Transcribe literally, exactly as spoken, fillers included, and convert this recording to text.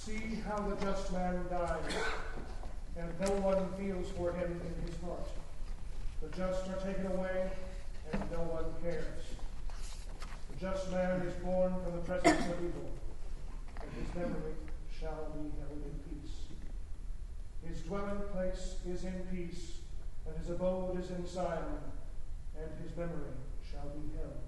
See how the just man dies, and no one feels for him in his heart. The just are taken away, and no one cares. The just man is born from the presence of evil, and his memory shall be held in peace. His dwelling place is in peace, and his abode is in Zion, and his memory shall be held